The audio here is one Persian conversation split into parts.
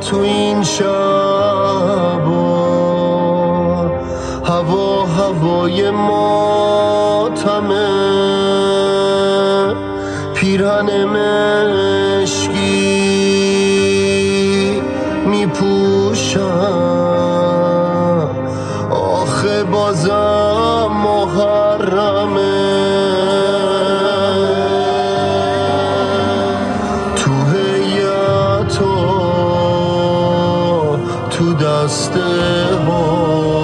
تو این شب هوای ماتمه، پیرهن مشکی میپوشم، آخه بازم محرمه. تو هیئتا تو دسته ها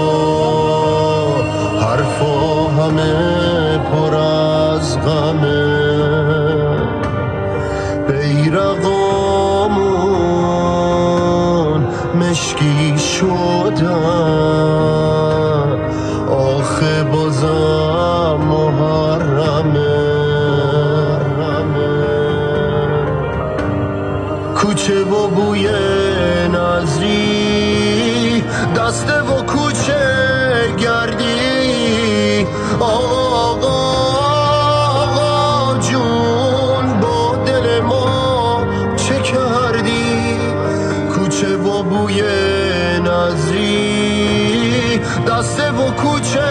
حرفا همه پر از غمه، بیرقامون مشکی شدن، آخه بازم محرمه. کوچه و بوی نظری، دسته و کوچه گردی، آقا جون با دل ما چه کردی؟ کوچه و بوی نظری، دسته و کوچه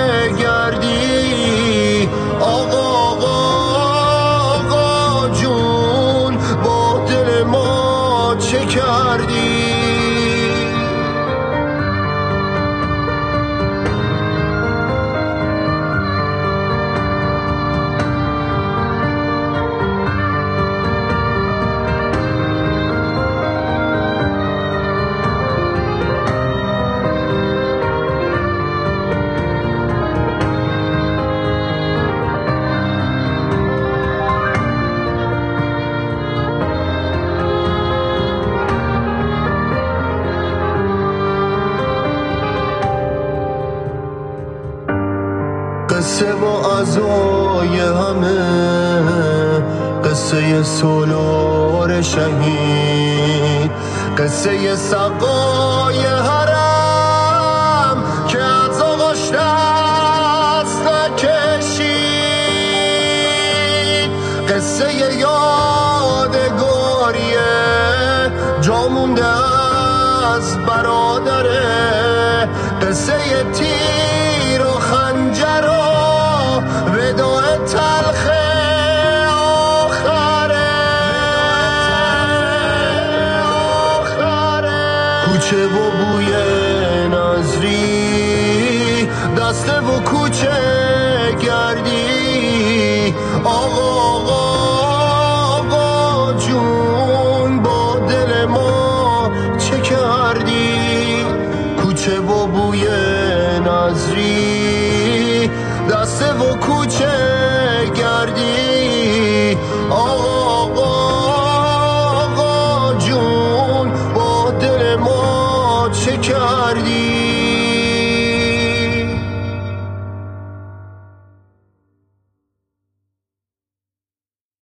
گردی، آقا جون با دل ما چه کردی؟ قصه و عزای همه، قصه سالار شهید، قصه سقای حرم که از آغاش دست نکشید، قصه یادگاریه جا مونده از برادره، قصه تیر و خنجر و وداع تلخ آخره. کوچه و بوی نظری، دسته و کوچه گردی، آقا جون با دل ما چه کردی؟ کوچه و بوی نظری، دسته و کوچه گردی، آقا جون با دل ما چه کردی؟